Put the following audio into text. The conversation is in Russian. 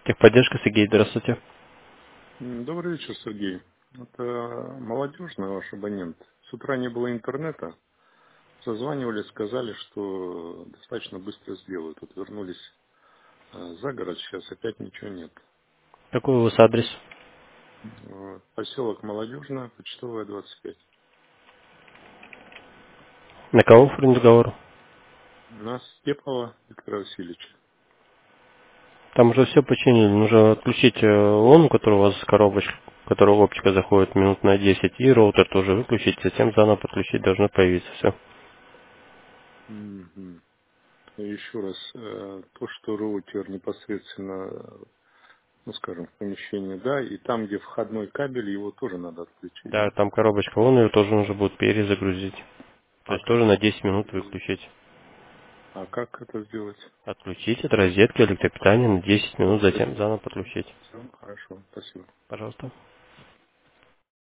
Техподдержка, Сергей, здравствуйте. Добрый вечер, Сергей. Это молодежный ваш абонент. С утра не было интернета. Созванивали, сказали, что достаточно быстро сделают. Вот вернулись за город, сейчас опять ничего нет. Какой у вас адрес? Поселок Молодежный, Почтовая, 25. На кого оформлен договор? Нас Степова Виктора Васильевича. Там уже все починили. Нужно отключить лом, который у вас с коробочкой, в которую оптика заходит минут на 10, и роутер тоже выключить, затем заново подключить должно появиться все. Мгм. И еще раз, то, что роутер непосредственно, ну скажем, в помещении, да, и там, где входной кабель, его тоже надо отключить, Да, да? там коробочка, вон ее тоже нужно будет перезагрузить. То А есть тоже как на это 10 минут сделать? выключить. А как это сделать? Отключить от розетки электропитания на 10 минут, затем заново подключить. Все, хорошо, спасибо. Пожалуйста.